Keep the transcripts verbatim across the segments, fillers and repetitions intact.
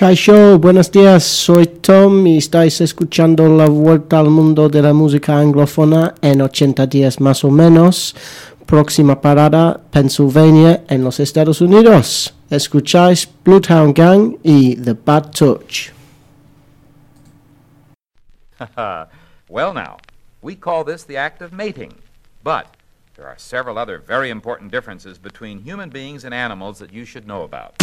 Kaisho, buenos días, soy Tom y estáis escuchando La Vuelta al Mundo de la Música Anglófona en ochenta días más o menos. Próxima parada, Pennsylvania, en los Estados Unidos. Escucháis Bluetown Gang y The Bad Touch. Well now, we call this the act of mating, but there are several other very important differences between human beings and animals that you should know about.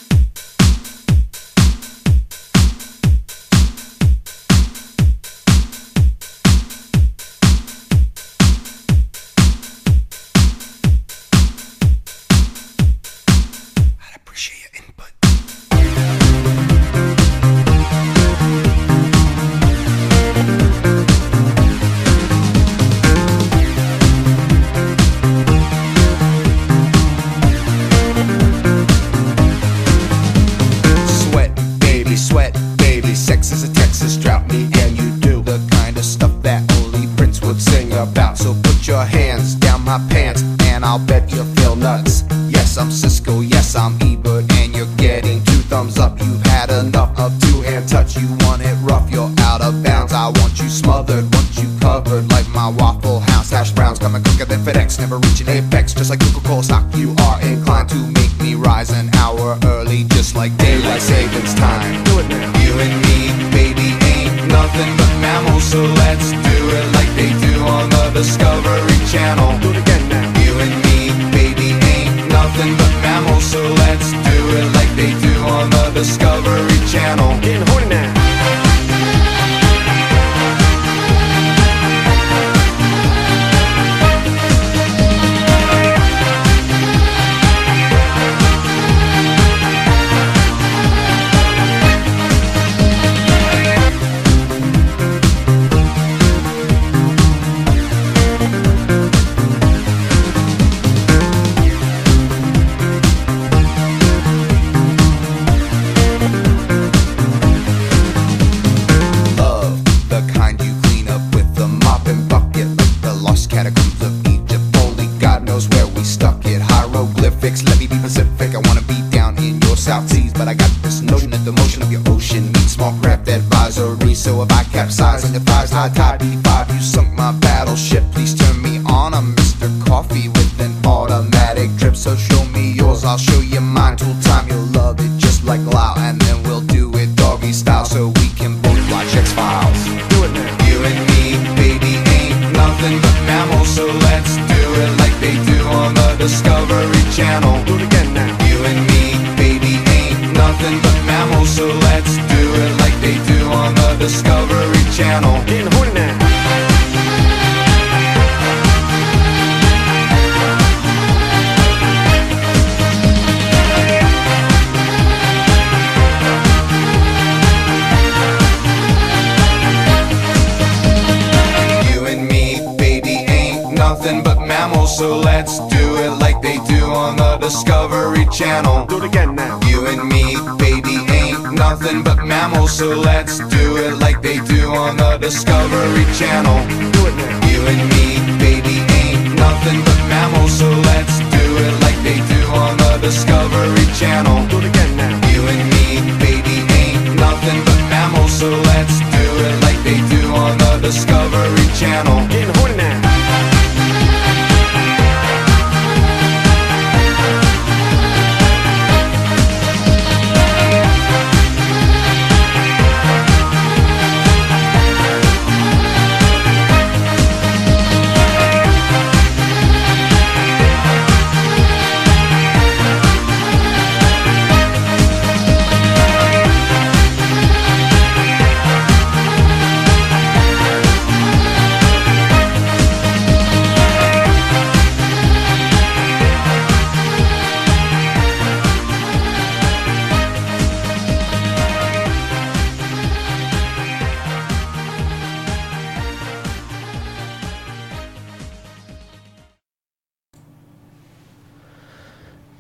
So let's do it like they do on the Discovery Channel. Do it again now. You and me, baby, ain't nothing but mammals. So let's do it like they do on the Discovery Channel. Do it now. You and me, baby, ain't nothing but mammals. So let's do it like they do on the Discovery Channel. Do it again now. You and me, baby, ain't nothing but mammals. So let's do it like they do on the Discovery Channel. Getting horny now.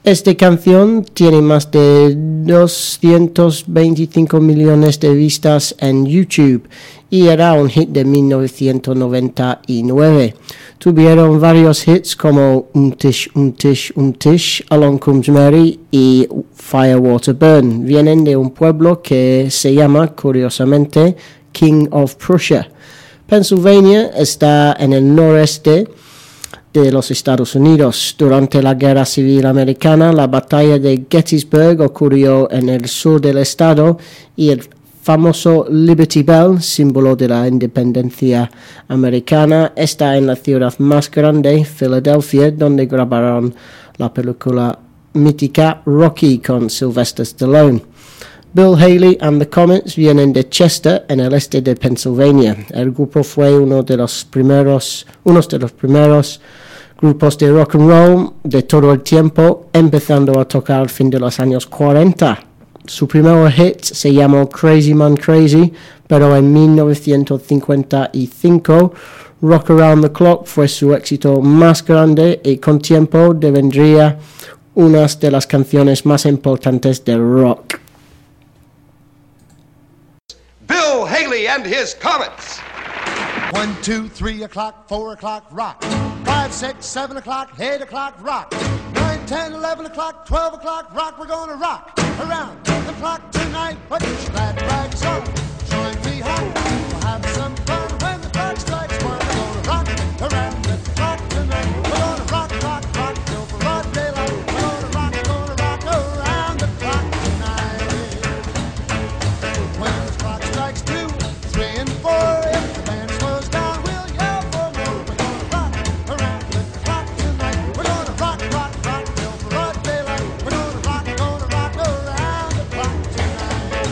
Esta canción tiene más de doscientos veinticinco millones de vistas en YouTube y era un hit de mil novecientos noventa y nueve. Tuvieron varios hits como Un Tish, Un Tish, Un Tish, Along Comes Mary y Fire Water Burn. Vienen de un pueblo que se llama, curiosamente, King of Prussia. Pennsylvania está en el noreste de los Estados Unidos. Durante la Guerra Civil Americana, la batalla de Gettysburg ocurrió en el sur del estado y el famoso Liberty Bell, símbolo de la independencia americana, está en la ciudad más grande, Filadelfia, donde grabaron la película mítica Rocky con Sylvester Stallone. Bill Haley and the Comets vienen de Chester, en el este de Pennsylvania. El grupo fue uno de los primeros, uno de los primeros grupos de rock and roll de todo el tiempo, empezando a tocar al fin de los años cuarenta. Su primer hit se llamó Crazy Man Crazy, pero en mil novecientos cincuenta y cinco Rock Around the Clock fue su éxito más grande y con tiempo devendría una de las canciones más importantes del rock. Bill Haley and his Comets. One, two, three o'clock, four o'clock, rock. Five, six, seven o'clock, eight o'clock, rock. Nine, ten, eleven o'clock, twelve o'clock, rock. We're gonna rock around the clock tonight. Put your glad rags on, join me home. We'll have some fun when the clock strikes one. We're gonna rock around the clock tonight. We're gonna rock, rock, rock till broad daylight. We're gonna rock, gonna rock around the clock tonight. When the clock strikes two, three, and four, if the band slows down, we'll yell for more. We're gonna rock around the clock tonight. We're gonna rock, rock, rock till broad daylight. We're gonna rock, gonna rock around the clock tonight.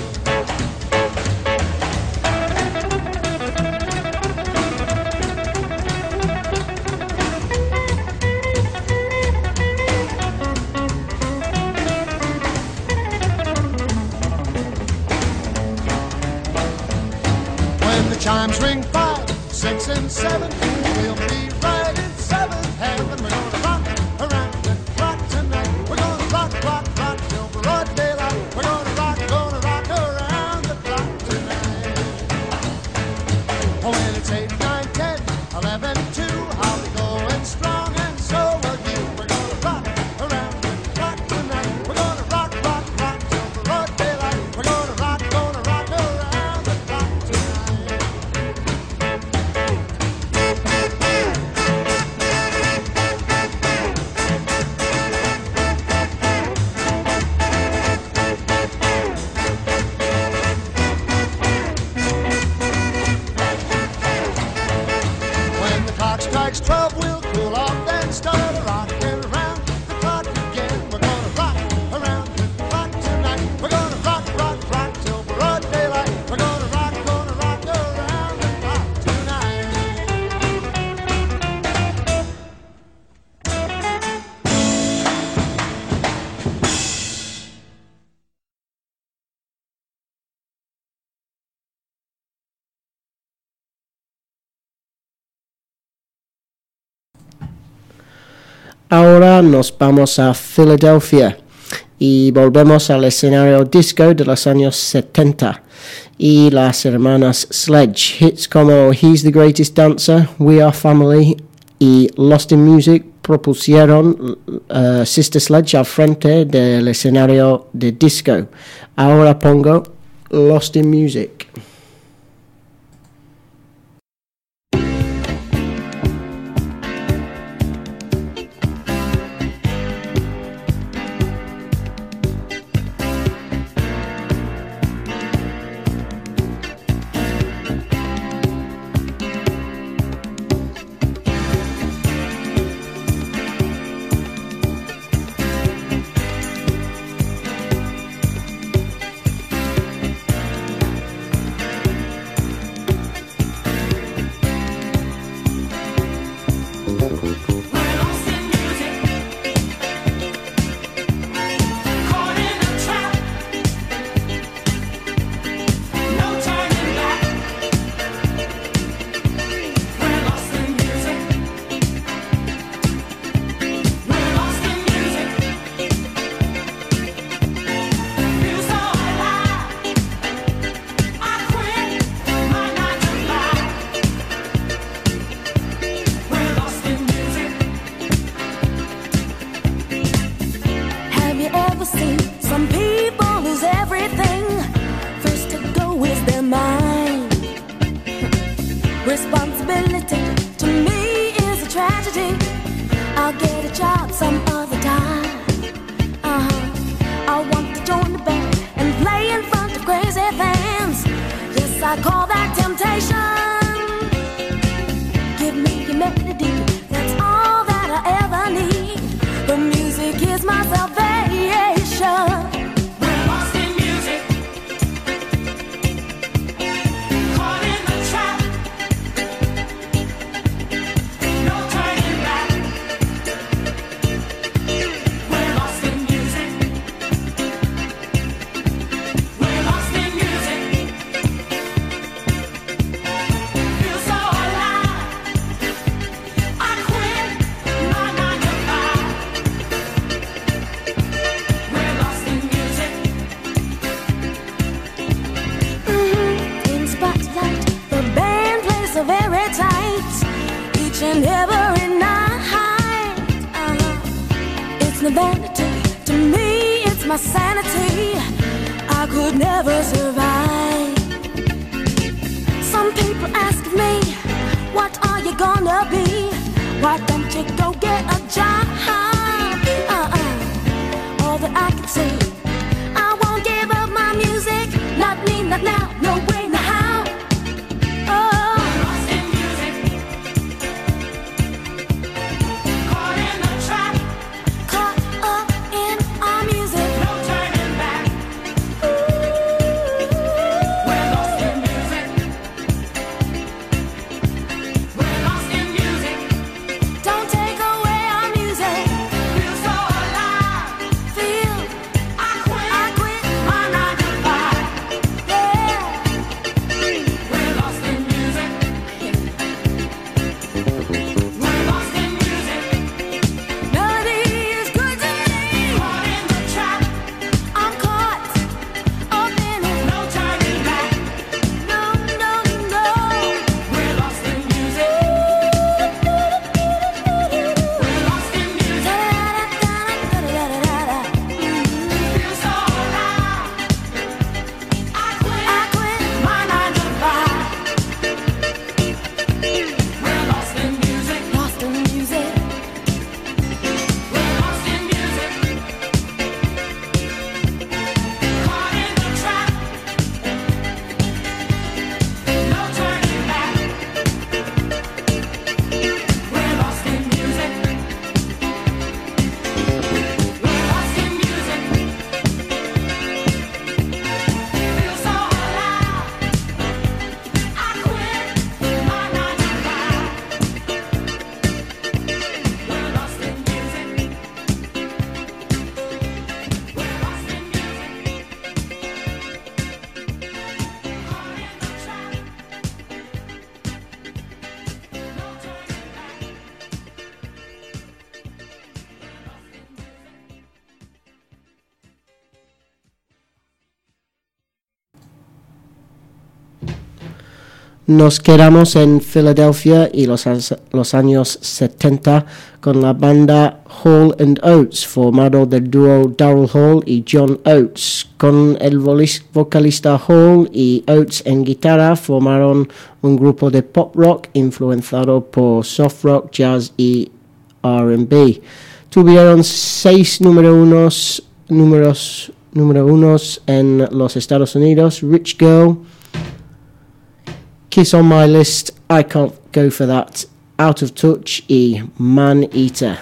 When the chimes ring five, six, and seven, we'll be right in seventh heaven. We're gonna rock around the clock tonight. We're gonna rock, rock, rock till broad daylight. We're gonna rock, gonna rock around the clock tonight. Oh, when it's eight, nine, ten, eleven, two, I'll be going strong, and so will you. We're gonna rock around the clock tonight. We're gonna rock, rock, rock till broad daylight. We're gonna rock, gonna rock around the clock tonight. When the clock strikes twelve, we'll cool off, then start a rockin' around the clock again. We're gonna rock around the clock tonight. We're gonna rock, rock, rock till broad daylight. We're gonna rock, gonna rock around the clock tonight. Ahora nos vamos a Filadelfia y volvemos al escenario disco de los años setenta y las hermanas Sledge. Hits como He's the Greatest Dancer, We Are Family y Lost in Music propusieron uh, Sister Sledge al frente del escenario de disco. Ahora pongo Lost in Music. mine. Responsibility to me is a tragedy. I'll get a job some other time. Uh-huh. I want to join the band and play in front of crazy fans. Yes, I call that temptation. Give me your melody, that's all that I ever need. The music is my salvation. We're lost in music, caught in the trap. No turning back. We're lost in music. We're lost in music. Feel so alive. I quit my nine to five. We're lost in music. Mhm. In spotlight, the band plays so very tight, each and every night. Uh-huh. It's no vanity to me, it's my sanity. I could never survive. Some people ask me, what are you gonna be? Why don't you go get a job? Uh-uh. All that I can say, I won't give up my music. Not me, not now, no way, no how. Oh, Lost in music, caught in the trap. caught up in our music. No turning back. We're lost in music. We're lost in music. Don't take away our music. Feel so alive. Feel I quit. I quit. My nine to five. Yeah. We're lost in music. We're lost in music. Melody is good to me. Caught in the trap. I'm caught up in it. No turning back. No, no, no. We're lost in music. We're lost in music. Da-da-da-da-da-da-da-da. Feel so alive. I quit. I quit. My nine to five. We're lost in music. Lost in music. We're lost in music. Caught in the trap. No turning back. We're lost in music. We're lost in music. Feel so alive. I quit my nine to five. We're lost in music. We're lost in music. Caught in the trap. No turning back. Nos quedamos en Filadelfia y los, as- los años setenta con la banda Hall and Oates, formado del dúo Daryl Hall y John Oates. Con el volis- vocalista Hall y Oates en guitarra formaron un grupo de pop rock influenciado por soft rock, jazz y R and B. Tuvieron seis número unos, números, número unos en los Estados Unidos: Rich Girl, Kiss on My List, I Can't Go For That, Out of Touch y Man Eater.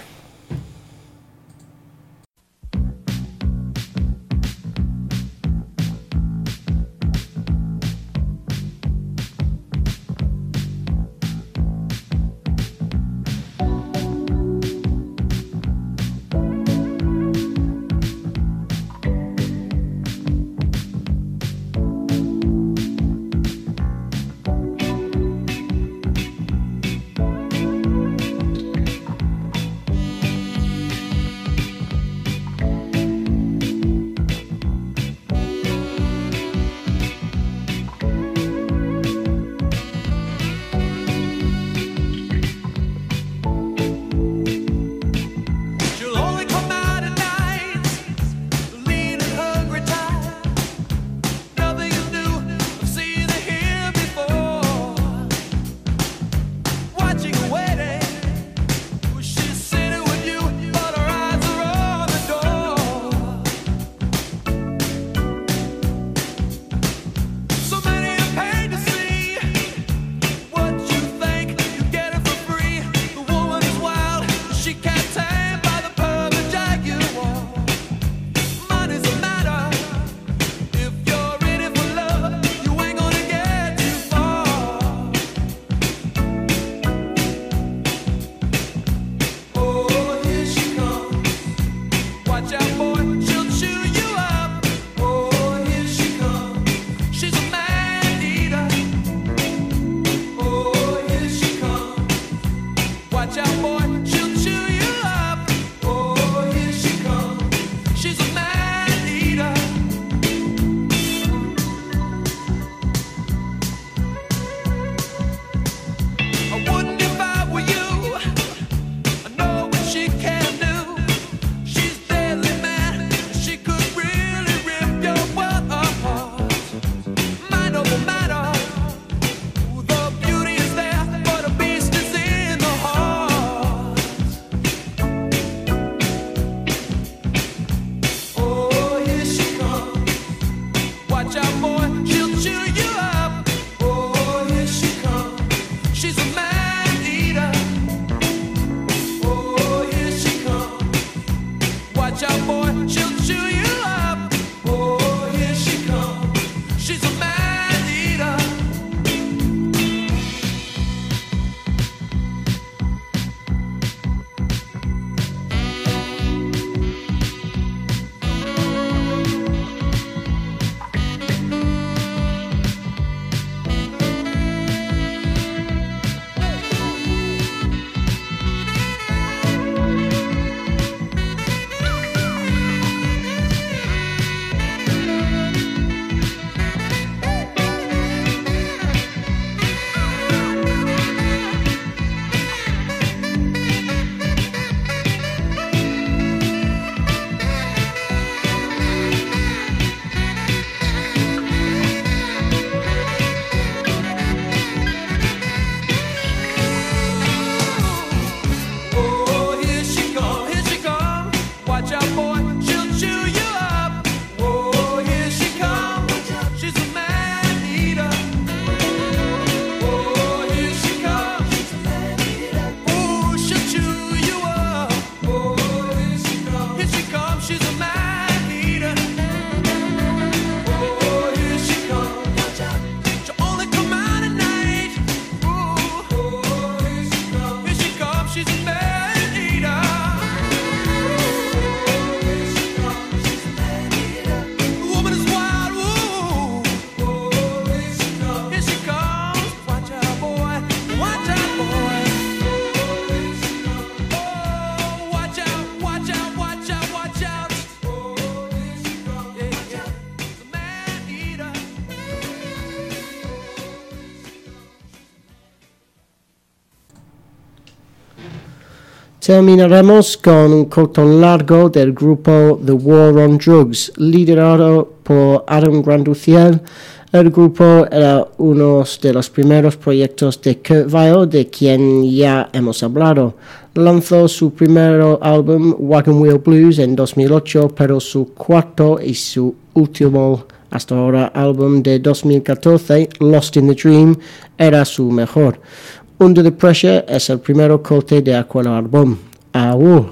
Terminaremos con un corto largo del grupo The War on Drugs, liderado por Adam Granduciel. El grupo era uno de los primeros proyectos de Kurt Vile, de quien ya hemos hablado. Lanzó su primer álbum, Wagon Wheel Blues, en dos mil ocho, pero su cuarto y su último hasta ahora álbum de dos mil catorce, Lost in the Dream, era su mejor. Under the Pressure es el primer corte de aquel álbum. Au.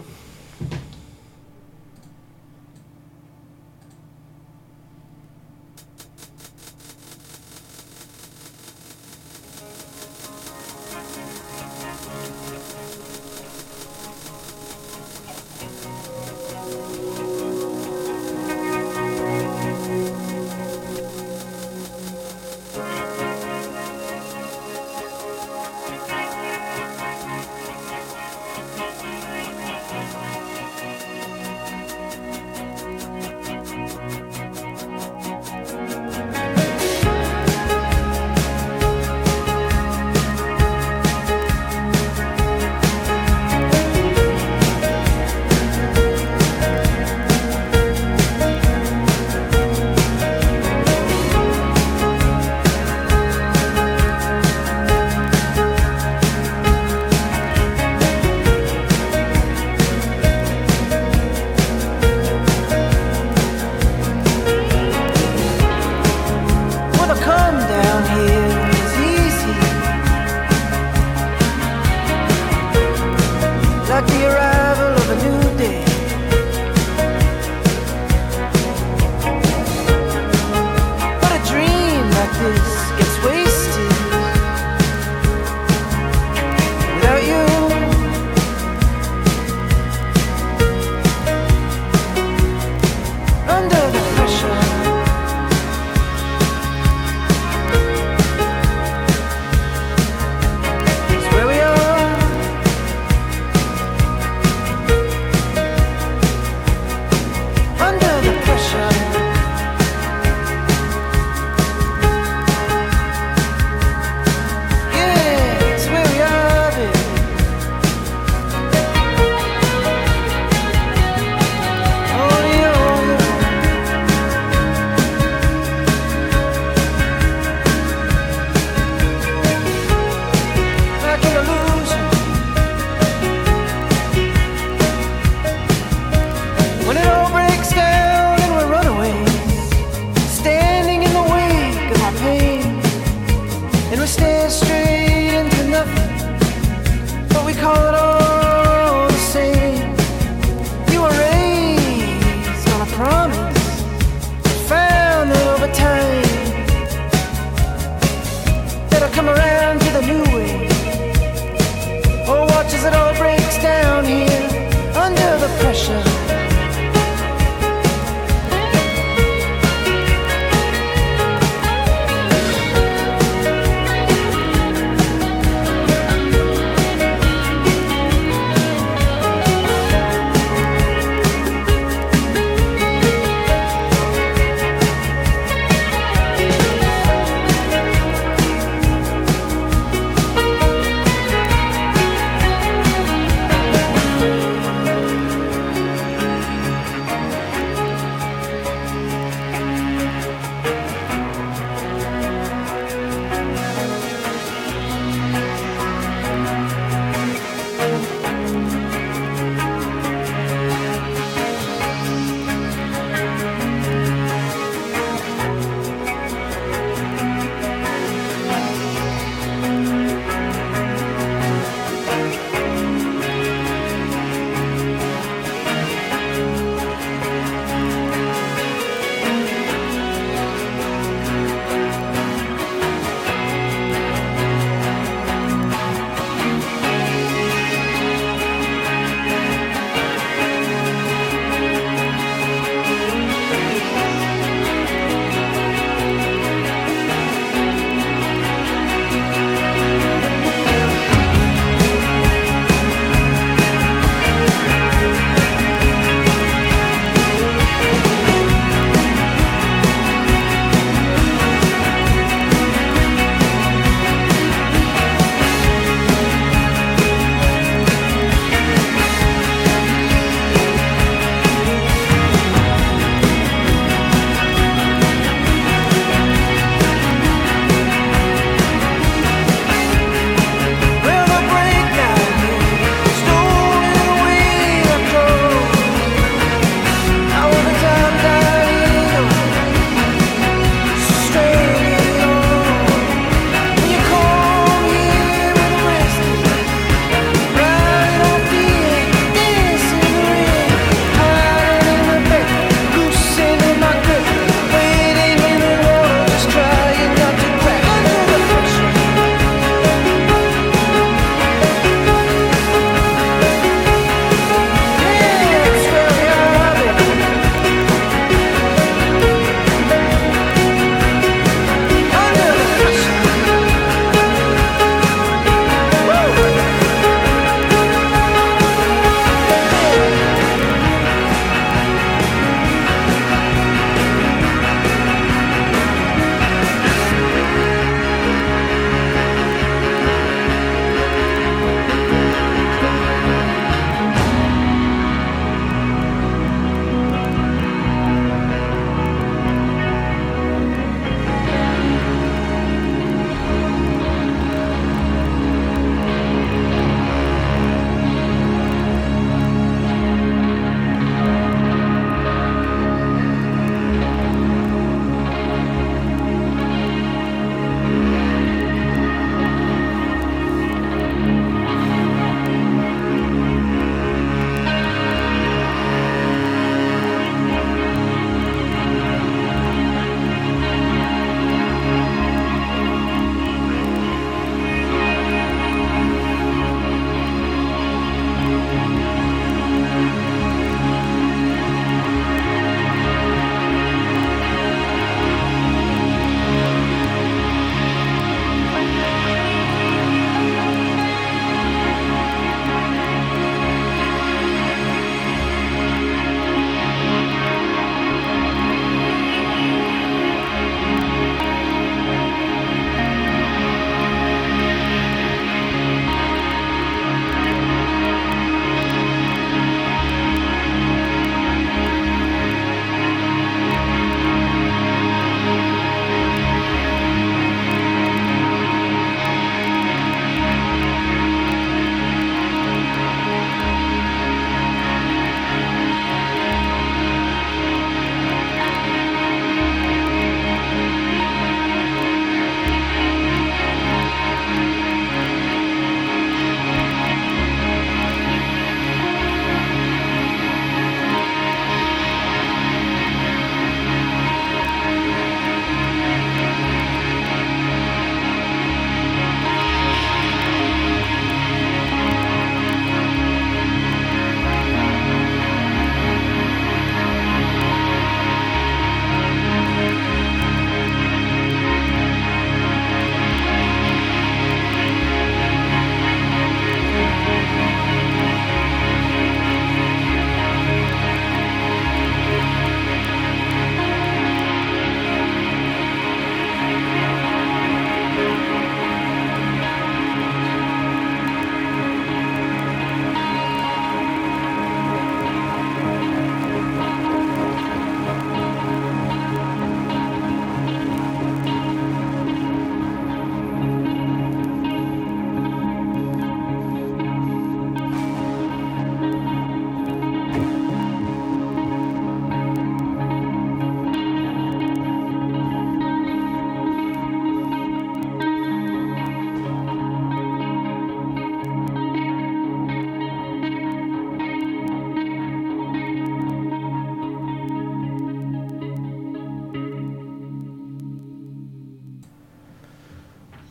Thank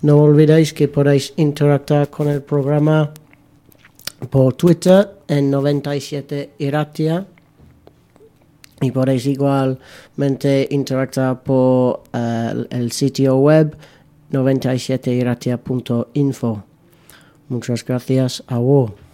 No olvidéis que podéis interactuar con el programa por Twitter en noventa y siete Iratia y podéis igualmente interactuar por uh, el, el sitio web noventa y siete iratia punto info. Muchas gracias a vos.